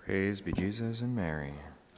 Praise be Jesus and Mary.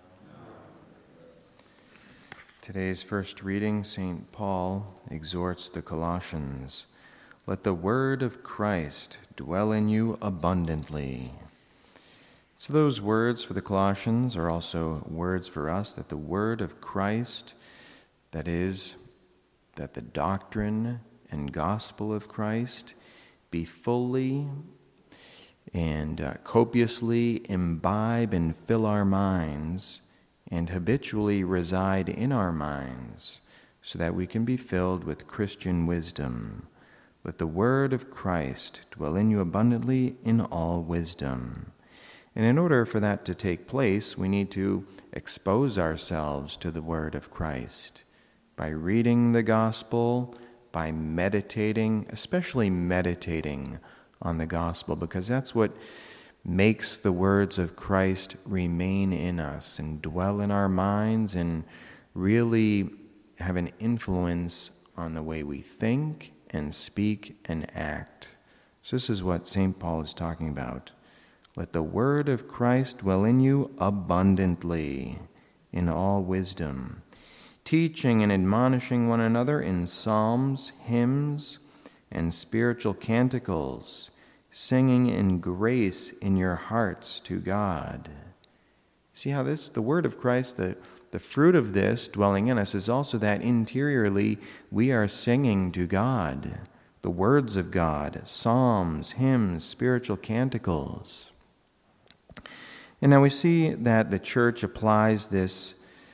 Today's first reading, St. Paul exhorts the Colossians, "Let the word of Christ dwell in you abundantly." So those words for the Colossians are also words for us, that the word of Christ, that is, that the doctrine and gospel of Christ be fully and copiously imbibe and fill our minds and habitually reside in our minds so that we can be filled with Christian wisdom. Let the word of Christ dwell in you abundantly in all wisdom. And in order for that to take place, we need to expose ourselves to the word of Christ by reading the gospel, by meditating, especially meditating on the gospel, because that's what makes the words of Christ remain in us and dwell in our minds and really have an influence on the way we think and speak and act. So this is what St. Paul is talking about. Let the word of Christ dwell in you abundantly in all wisdom, teaching and admonishing one another in psalms, hymns, and spiritual canticles, singing in grace in your hearts to God. See how the word of Christ, the fruit of this dwelling in us is also that interiorly we are singing to God, the words of God, psalms, hymns, spiritual canticles. And now we see that the church applies this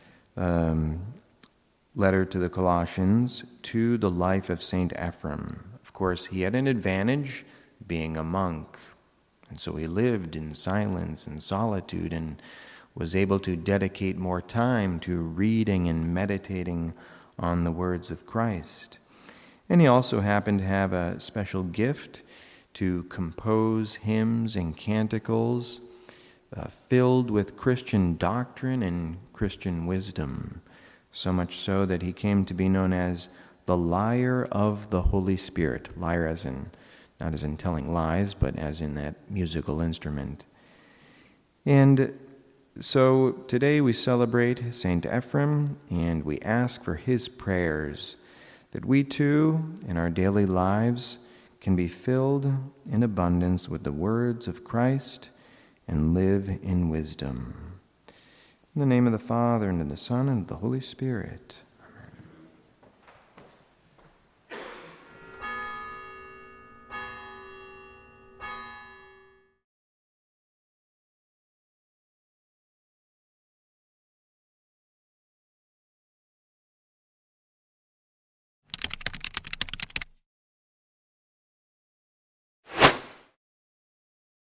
letter to the Colossians to the life of St. Ephrem. Of course, he had an advantage being a monk, and so he lived in silence and solitude and was able to dedicate more time to reading and meditating on the words of Christ. And he also happened to have a special gift to compose hymns and canticles filled with Christian doctrine and Christian wisdom, so much so that he came to be known as the lyre of the Holy Spirit. Lyre as in, not as in telling lies, but as in that musical instrument. And so today we celebrate St. Ephrem, and we ask for his prayers, that we too, in our daily lives, can be filled in abundance with the words of Christ and live in wisdom. In the name of the Father, and of the Son, and of the Holy Spirit.